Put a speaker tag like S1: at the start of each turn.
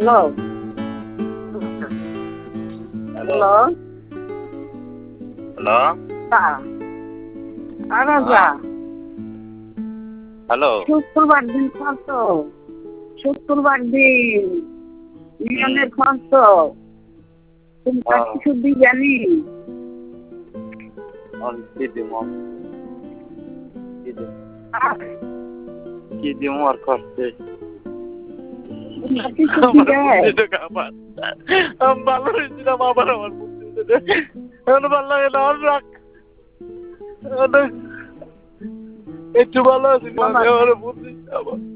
S1: hello
S2: hello
S1: hello
S2: hello
S1: Raja
S2: hello
S1: শুক্রবার দিন কত শুক্রবার দিন মিলনের খরচ তুমি কিছু জানি
S2: কি দিব আর খরচে
S1: কিছু
S2: ভালো হয়েছিলাম আবার আমার এখন ভালো লাগে না আর রাখ একটু ভালো আছি আমার বুদ্ধি আবার